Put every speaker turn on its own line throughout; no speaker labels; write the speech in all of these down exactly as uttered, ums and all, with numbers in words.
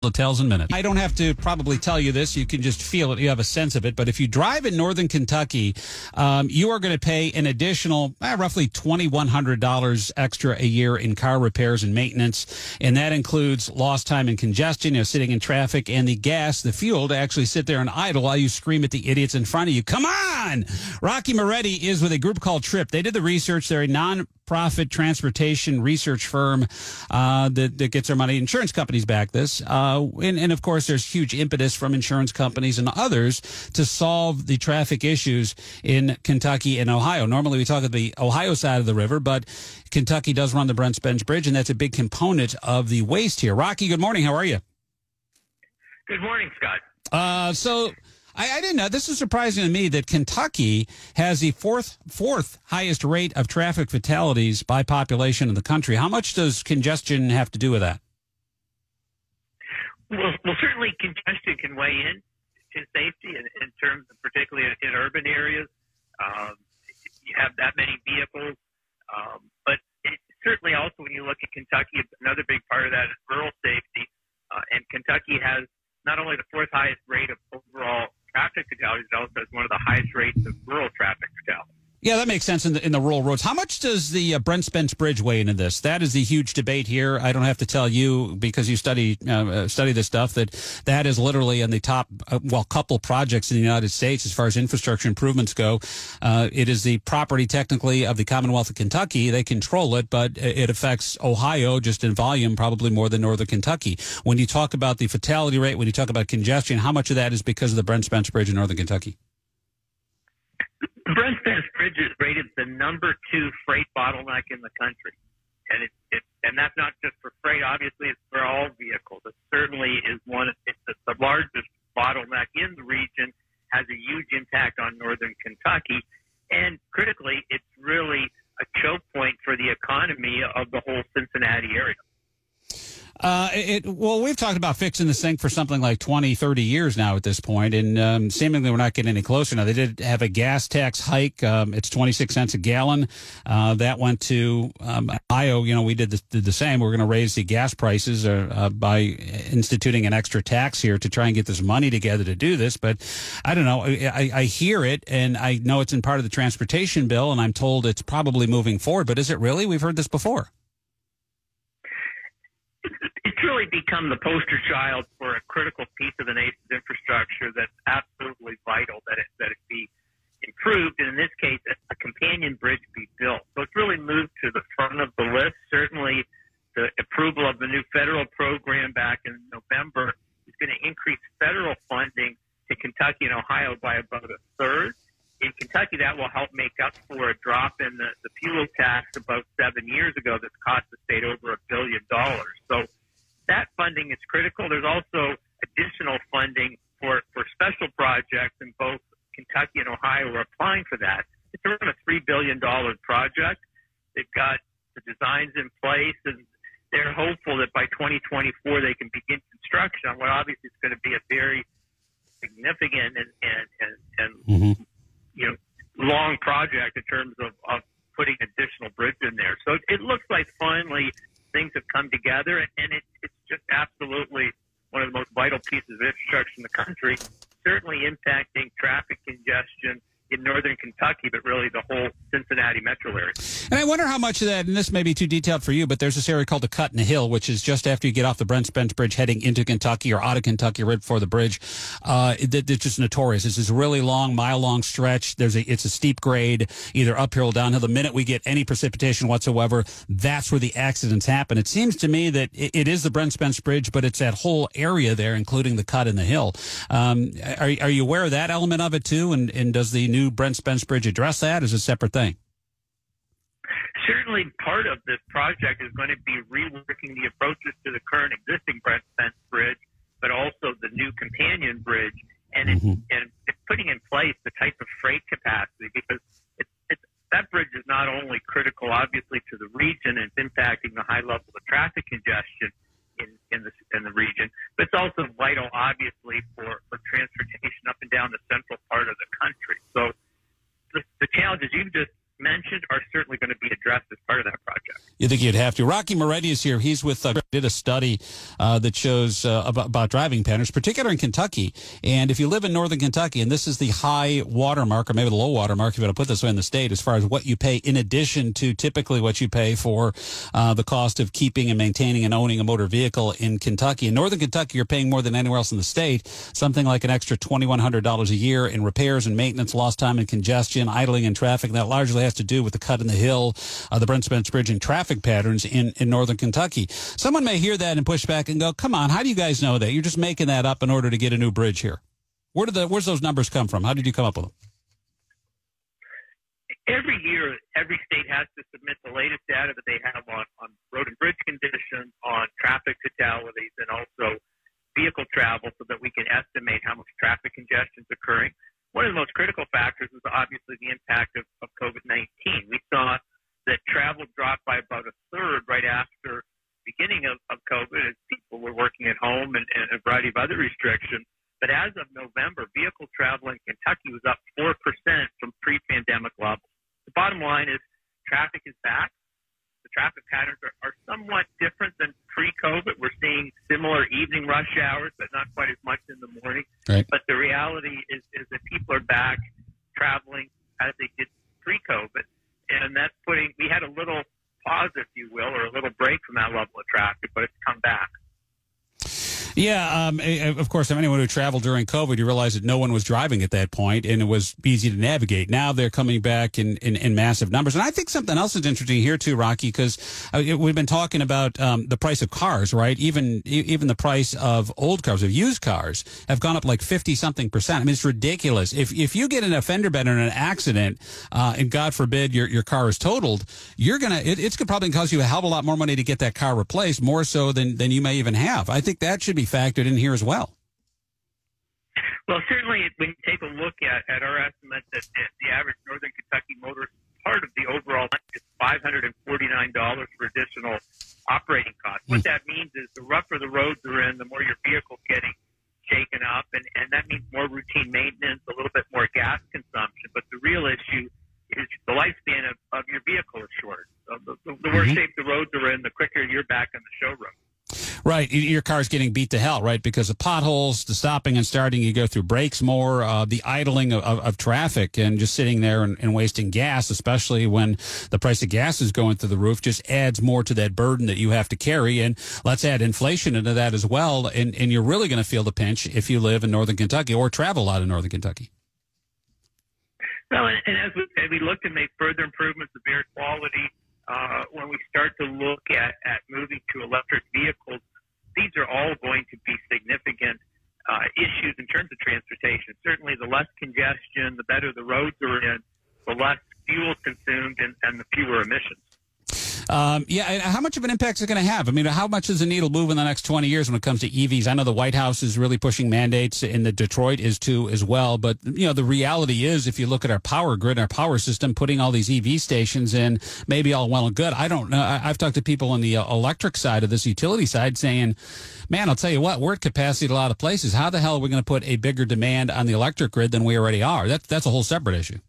Details in a minute. I don't have to probably tell you this. You can just feel it. You have a sense of it. But if you drive in northern Kentucky, um, you are going to pay an additional uh, roughly twenty-one hundred dollars extra a year in car repairs and maintenance. And that includes lost time and congestion, you know, sitting in traffic, and the gas, the fuel to actually sit there and idle while you scream at the idiots in front of you. Come on! Rocky Moretti is with a group called TRIP. They did the research. They're a non-profit transportation research firm uh, that, that gets their money. Insurance companies back this. Uh, and, and, of course, there's huge impetus from insurance companies and others to solve the traffic issues in Kentucky and Ohio. Normally, we talk about the Ohio side of the river, but Kentucky does run the Brent Spence Bridge, and that's a big component of the waste here. Rocky, good morning. How are you?
Good morning, Scott.
Uh, so... I, I didn't know. This is surprising to me that Kentucky has the fourth fourth highest rate of traffic fatalities by population in the country. How much does congestion have to do with that?
Well, well certainly congestion can weigh in to safety in, in terms of particularly in, in urban areas. Um, you have that many vehicles. Um, but it, certainly also when you look at Kentucky, another big part of that is rural safety. Uh, and Kentucky has not only the fourth highest rate of overall traffic fatalities, it also has one of the highest rates of rural traffic fatalities.
Yeah, that makes sense in the, in the rural roads. How much does the uh, Brent Spence Bridge weigh into this? That is the huge debate here. I don't have to tell you, because you study uh, study this stuff, that that is literally in the top, uh, well, couple projects in the United States as far as infrastructure improvements go. Uh, it is the property, technically, of the Commonwealth of Kentucky. They control it, but it affects Ohio just in volume probably more than northern Kentucky. When you talk about the fatality rate, when you talk about congestion, how much of that is because of the Brent Spence Bridge in northern Kentucky?
The Brent Spence Bridge is rated the number two freight bottleneck in the country. And it, it and that's not just for freight. Obviously, it's for all vehicles. It certainly is one, it's the largest bottleneck in the region, has a huge impact on northern Kentucky. And critically, it's really a choke point for the economy of the whole Cincinnati area.
Uh, it, well, we've talked about fixing the sink for something like twenty, thirty years now at this point, and um, seemingly we're not getting any closer. Now, they did have a gas tax hike. Um, it's twenty-six cents a gallon. Uh, that went to um, Ohio. You know, we did the, did the same. We're going to raise the gas prices uh, uh, by instituting an extra tax here to try and get this money together to do this. But I don't know. I, I hear it, and I know it's in part of the transportation bill, and I'm told it's probably moving forward. But is it really? We've heard this before.
It's really become the poster child for a critical piece of the nation's infrastructure that's absolutely vital that it, that it be improved, and in this case, a companion bridge be built. So it's really moved to the front of the list. Certainly, the approval of the new federal program back in November is going to increase federal funding to Kentucky and Ohio by about a third. In Kentucky, that will help make up for a drop in the, the fuel tax about seven years ago that's cost the state over a billion dollars. So that funding is critical. There's also additional funding for, for special projects, and both Kentucky and Ohio are applying for that. It's around a three billion dollars project. They've got the designs in place, and they're hopeful that by twenty twenty-four they can begin construction on what obviously is going to be a very significant and, and, and, and mm-hmm. you know, long project in terms of, of putting additional bridge in there. So it looks like finally things have come together, and, and it, it's just absolutely one of the most vital pieces of infrastructure in the country, certainly impacting traffic congestion in northern Kentucky, but really the whole Cincinnati metro area.
And I wonder how much of that, and this may be too detailed for you, but there's this area called the Cut in the Hill, which is just after you get off the Brent Spence Bridge heading into Kentucky or out of Kentucky right before the bridge. Uh, it, it's just notorious. It's this really long, mile-long stretch. There's a, it's a steep grade, either uphill or downhill. The minute we get any precipitation whatsoever, that's where the accidents happen. It seems to me that it, it is the Brent Spence Bridge, but it's that whole area there, including the Cut in the Hill. Um, are, are you aware of that element of it, too? And, and does the new Brent Spence Bridge address that as a separate thing?
Certainly part of this project is going to be reworking the approaches to the current existing Brent Spence Bridge, but also the new companion bridge, and, mm-hmm. it's, and it's putting in place the type of freight capacity, because it's, it's, that bridge is not only critical, obviously, to the region and it's impacting the high level of traffic congestion in, in, the, in the region, but it's also vital, obviously, for, for transportation up and down the central part of the country. So the, the challenges you've just mentioned are certainly going to be addressed as part of that project.
You think you'd have to. Rocky Moretti is here. He's with, uh, did a study uh, that shows uh, about, about driving patterns, particularly in Kentucky. And if you live in northern Kentucky, and this is the high water mark, or maybe the low water mark, if you want to put this way in the state, as far as what you pay in addition to typically what you pay for uh, the cost of keeping and maintaining and owning a motor vehicle in Kentucky. In northern Kentucky, you're paying more than anywhere else in the state, something like an extra twenty-one hundred dollars a year in repairs and maintenance, lost time and congestion, idling and traffic. And that largely has to do with the cut in the hill, uh, the Brent Spence Bridge, and traffic patterns in, in northern Kentucky. Someone may hear that and push back and go, come on, how do you guys know that? You're just making that up in order to get a new bridge here. Where did the, where's those numbers come from? How did you come up with them?
Every year, every state has to submit the latest data that they have on, on road and bridge conditions, on traffic fatalities, and also vehicle travel so that we can estimate how much traffic congestion is occurring. One of the most critical factors is obviously the impact of, of COVID nineteen. We saw that travel dropped by about a third right after the beginning of, of COVID as people were working at home and, and a variety of other restrictions. But as of November, vehicle travel in Kentucky was up four percent from pre-pandemic levels. The bottom line is traffic is back. The traffic patterns are, are somewhat different than pre-COVID. We're seeing similar evening rush hours, but not quite as much in the morning.
Right. But
the reality is, is that people are back traveling as they did pre-COVID. And that's putting, we had a little pause, if you will, or a little break from that level of traffic, but it's come back.
Yeah, um, of course, anyone who traveled during COVID, you realize that no one was driving at that point, and it was easy to navigate. Now they're coming back in, in, in massive numbers. And I think something else is interesting here, too, Rocky, because uh, we've been talking about um, the price of cars, right? Even even the price of old cars, of used cars, have gone up like fifty-something percent. I mean, it's ridiculous. If if you get in a fender bender in an accident, uh, and God forbid your, your car is totaled, you're going to, it, it's going to probably cost you a hell of a lot more money to get that car replaced, more so than, than you may even have. I think that should be factored in here as well.
Well, certainly when you take a look at, at our estimate that the average northern Kentucky motorist, part of the overall is five hundred forty-nine dollars for additional operating costs. Mm. What that means is the rougher the roads are in, the more your vehicle's getting shaken up, and, and that means more routine maintenance, a little bit more gas consumption. But the real issue is the lifespan of, of your vehicle is short. So the, the, the worse mm-hmm. shape the roads are in, the quicker you're back on the showroom.
Right. Your car's getting beat to hell, right? Because of potholes, the stopping and starting, you go through brakes more, uh, the idling of, of, of traffic and just sitting there and, and wasting gas, especially when the price of gas is going through the roof, just adds more to that burden that you have to carry. And let's add inflation into that as well. And, and you're really going to feel the pinch if you live in northern Kentucky or travel a lot in northern Kentucky.
Well, and, and as, we, as we look to make further improvements of air quality, Uh, when we start to look at, at moving to electric vehicles, these are all going to be significant uh, issues in terms of transportation. Certainly, the less congestion, the better the roads are in, the less fuel consumed, and, and the fewer emissions.
Um, yeah, and how much of an impact is it going to have? I mean, how much does the needle move in the next twenty years when it comes to E Vs? I know the White House is really pushing mandates, and the Detroit is too as well. But, you know, the reality is, if you look at our power grid, our power system, putting all these E V stations in, maybe all well and good. I don't know. I, I've talked to people on the uh, electric side of this utility side saying, man, I'll tell you what, we're at capacity at a lot of places. How the hell are we going to put a bigger demand on the electric grid than we already are? That's, that's a whole separate issue.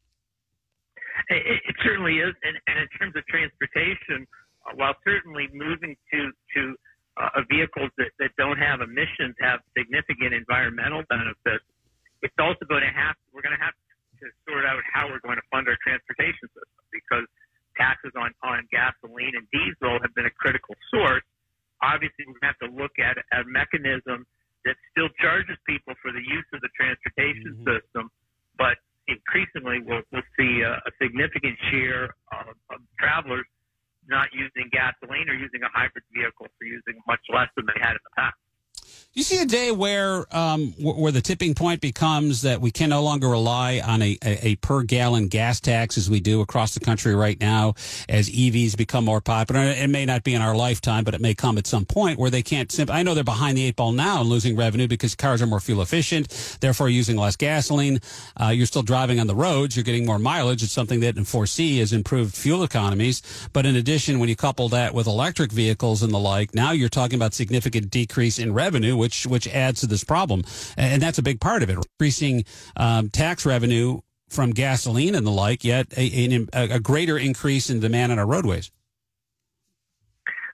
It, it certainly is, and, and in terms of transportation, uh, while certainly moving to to uh, vehicles that, that don't have emissions have significant environmental benefits, it's also going to have we're going to have to sort out how we're going to fund our transportation system, because taxes on on gasoline and diesel have been a critical source. Obviously, we're going to have to look at a mechanism that still charges people for the use of the transportation mm-hmm. system, but increasingly, we'll, we'll see a, a significant share of, of travelers not using gasoline or using a hybrid vehicle, for using much less than they had in the past.
You see a day where um, where the tipping point becomes that we can no longer rely on a, a, a per gallon gas tax as we do across the country right now, as E Vs become more popular. It may not be in our lifetime, but it may come at some point where they can't simply. I know they're behind the eight ball now and losing revenue because cars are more fuel efficient, therefore using less gasoline. Uh, you're still driving on the roads. You're getting more mileage. It's something that in four C has improved fuel economies. But in addition, when you couple that with electric vehicles and the like, now you're talking about significant decrease in revenue, which which adds to this problem. And that's a big part of it, increasing um, tax revenue from gasoline and the like, yet a, a, a greater increase in demand on our roadways.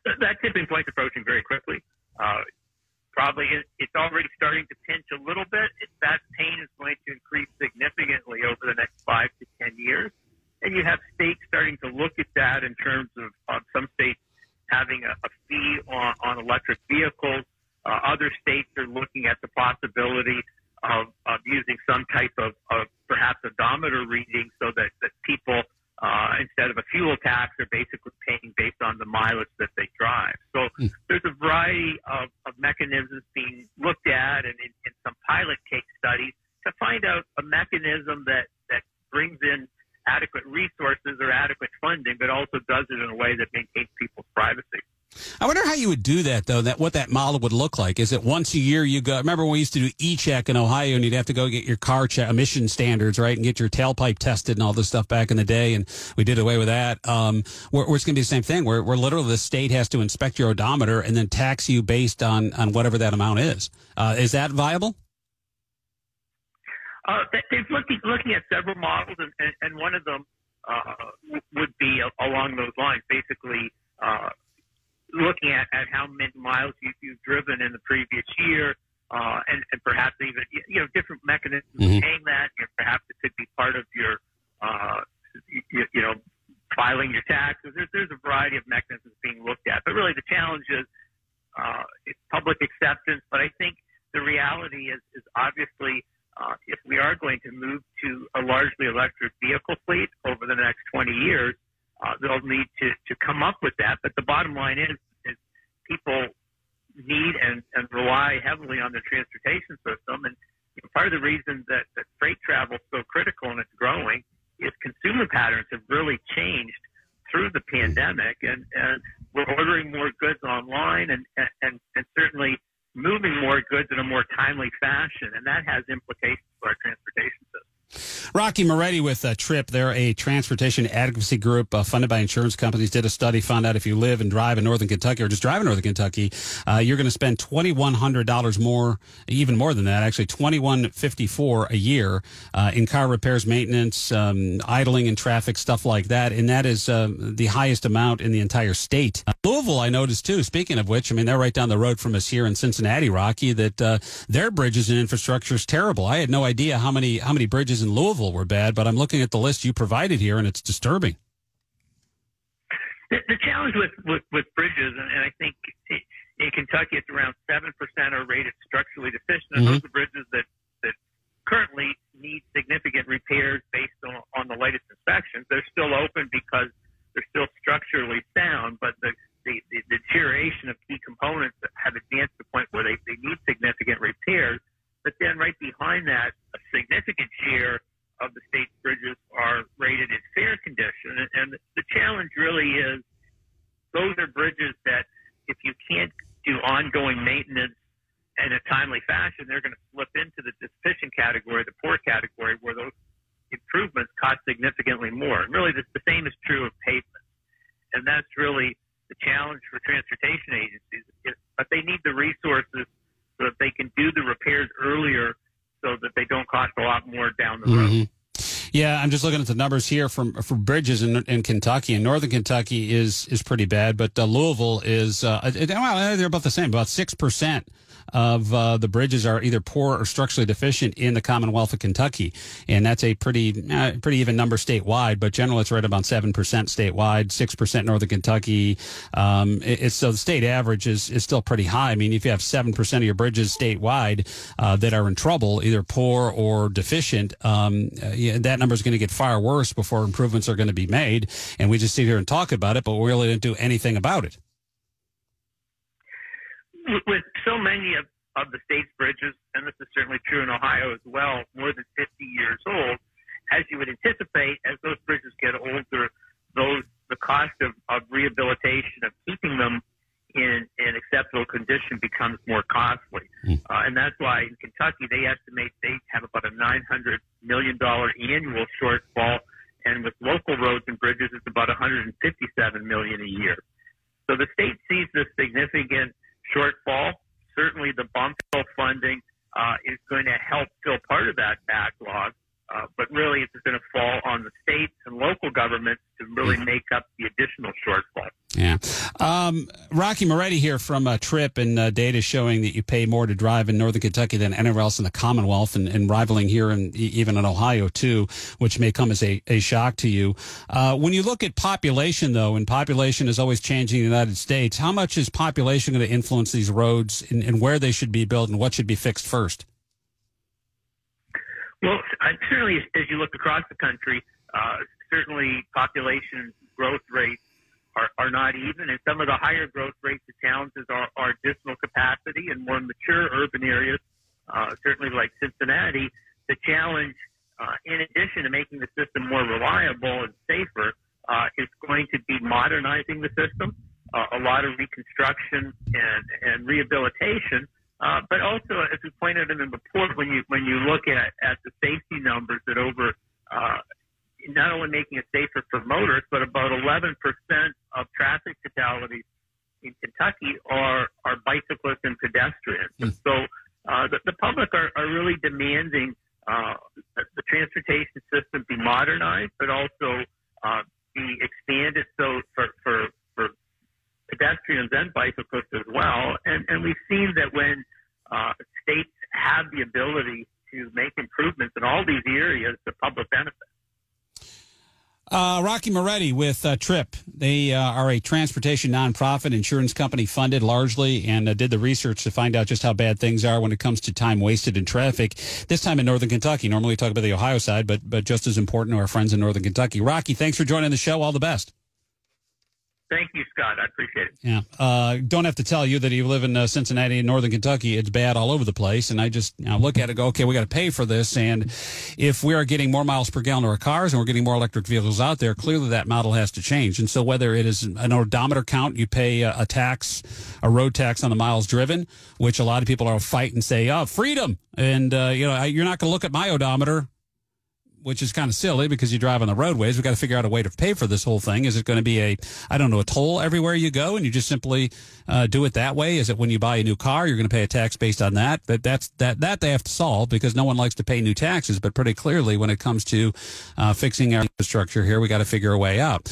that tipping point's approaching very quickly. Uh, probably it, it's already starting to pinch a little bit. It, that pain is going to increase significantly over the next five to ten years. And you have states starting to look at that in terms of, of some states having a, a fee on, on electric vehicles. Uh, other states are looking at the possibility of, of using some type of, of perhaps odometer reading so that, that people, uh, instead of a fuel tax, are basically paying based on the mileage that they drive. So mm. there's a variety of, of mechanisms being looked at and in, in some pilot case studies to find out a mechanism that, that brings in adequate resources or adequate funding, but also does it in a way that maintains people's privacy.
I wonder how you would do that, though, that what that model would look like. Is it once a year you go? Remember when we used to do e-check in Ohio and you'd have to go get your car check, emission standards, right, and get your tailpipe tested and all this stuff back in the day, and we did away with that. Um, where, where it's going to be the same thing, where, where literally the state has to inspect your odometer and then tax you based on, on whatever that amount is. Uh, is that viable?
Uh, they're looking, looking at several models, and, and, and one of them uh, would be along those lines, basically uh, looking at, at how many miles you, you've driven in the previous year, uh, and, and perhaps even, you know, different mechanisms mm-hmm. of paying that. You know, perhaps it could be part of your, uh, you, you know, filing your taxes. There's, there's a variety of mechanisms being looked at. But really the challenge is uh, it's public acceptance. But I think the reality is, is obviously uh, if we are going to move to a largely electric vehicle fleet over the next twenty years, Uh, they'll need to, to come up with that. But the bottom line is, is people need and, and rely heavily on the transportation system. And you know, part of the reason that, that freight travel is so critical and it's growing is consumer patterns have really changed through the pandemic. And, and we're ordering more goods online and, and, and certainly moving more goods in a more timely fashion. And that has implications for our transportation system.
Rocky Moretti with uh, TRIP. They're a transportation advocacy group uh, funded by insurance companies. Did a study, found out if you live and drive in northern Kentucky or just drive in northern Kentucky, uh, you're going to spend twenty-one hundred dollars more, even more than that, actually twenty-one fifty-four a year uh, in car repairs, maintenance, um, idling in traffic, stuff like that. And that is uh, the highest amount in the entire state. Uh, Louisville, I noticed too, speaking of which, I mean, they're right down the road from us here in Cincinnati, Rocky, that uh, their bridges and infrastructure is terrible. I had no idea how many, how many bridges in Louisville were bad, but I'm looking at the list you provided here, and it's disturbing.
The, the challenge with, with, with bridges, and, and I think in Kentucky it's around seven percent are rated structurally deficient, and mm-hmm. those are bridges that, that currently need significant repairs based on, on the latest inspections. They're still open because they're still structurally sound, but the, the, the deterioration of key components have advanced to the point where they, they need significant repairs. But then right behind that, a significant share of the state's bridges are rated in fair condition. And, and the challenge really is those are bridges that if you can't do ongoing maintenance in a timely fashion, they're going to slip into the deficient category, the poor category, where those improvements cost significantly more. And really the, the same is true of pavement. And that's really the challenge for transportation agencies. Is, but they need the resources so that they can do the repairs earlier so that they don't cost a lot more down the road.
Mm-hmm. Yeah, I'm just looking at the numbers here from for bridges in, in Kentucky, and northern Kentucky is is pretty bad, but uh, Louisville is, uh, it, well, they're about the same, about six percent of uh, the bridges are either poor or structurally deficient in the Commonwealth of Kentucky, and that's a pretty uh, pretty even number statewide, but generally it's right about seven percent statewide, six percent northern Kentucky. Um, it, it's, so the state average is, is still pretty high. I mean, if you have seven percent of your bridges statewide uh, that are in trouble, either poor or deficient, um, uh, yeah, that number is going to get far worse before improvements are going to be made, and we just sit here and talk about it, but we really didn't do anything about it.
With so many of, of the state's bridges, and this is certainly true in Ohio as well, more than fifty years old, as you would anticipate, as those bridges get older, those the cost of, of rehabilitation, of keeping them in, in acceptable condition becomes more costly. Mm. Uh, and that's why in Kentucky, they estimate they have about a nine hundred million dollars annual shortfall, and with local roads and bridges, it's about one hundred fifty-seven million dollars a year. So the state sees this significant shortfall. Certainly the bump fill funding uh, is going to help fill part of that backlog, uh, but really it's going to fall on the states and local governments to really make up the additional shortfall.
Yeah. Um, Rocky Moretti here from uh, Trip, and uh, data showing that you pay more to drive in Northern Kentucky than anywhere else in the Commonwealth, and, and rivaling here and even in Ohio too, which may come as a, a shock to you. Uh, when you look at population, though, and population is always changing in the United States, how much is population going to influence these roads and, and where they should be built and what should be fixed first?
Well, certainly as you look across the country, uh, certainly population growth rates are, are not even, and some of the higher growth rates of towns are, are additional capacity. In more mature urban areas, uh, certainly like Cincinnati, the challenge, uh, in addition to making the system more reliable and safer, uh, is going to be modernizing the system, uh, a lot of reconstruction and, and rehabilitation. Uh, but also, as we pointed in the report, when you when you look at, at the safety numbers, that over uh, not only making it safer for motorists, but about eleven percent of traffic fatalities in Kentucky are are bicyclists and pedestrians. Mm. And so uh, the, the public are, are really demanding uh, that the transportation system be modernized, but also uh, be expanded so for, for for pedestrians and bicyclists as well. And, and we've seen that when uh, states have the ability to make improvements in all these areas, the public benefits.
Uh, Rocky Moretti with uh, Trip. They uh, are a transportation nonprofit insurance company funded largely, and uh, did the research to find out just how bad things are when it comes to time wasted in traffic. This time in Northern Kentucky. Normally we talk about the Ohio side, but but just as important to our friends in Northern Kentucky. Rocky, thanks for joining the show. All the best.
Thank you, Scott. I appreciate it.
Yeah. Uh, don't have to tell you that you live in uh, Cincinnati and Northern Kentucky. It's bad all over the place. And I just you know, look at it and go, okay, we got to pay for this. And if we are getting more miles per gallon to our cars and we're getting more electric vehicles out there, clearly that model has to change. And so whether it is an odometer count, you pay a, a tax, a road tax on the miles driven, which a lot of people are fight and say, oh, freedom. And, uh, you know, I, you're not going to look at my odometer, which is kind of silly because you drive on the roadways. We've got to figure out a way to pay for this whole thing. Is it going to be a, I don't know, a toll everywhere you go and you just simply uh, do it that way? Is it when you buy a new car, you're going to pay a tax based on that? That that's that that they have to solve because no one likes to pay new taxes. But pretty clearly when it comes to uh, fixing our infrastructure here, we got to figure a way out.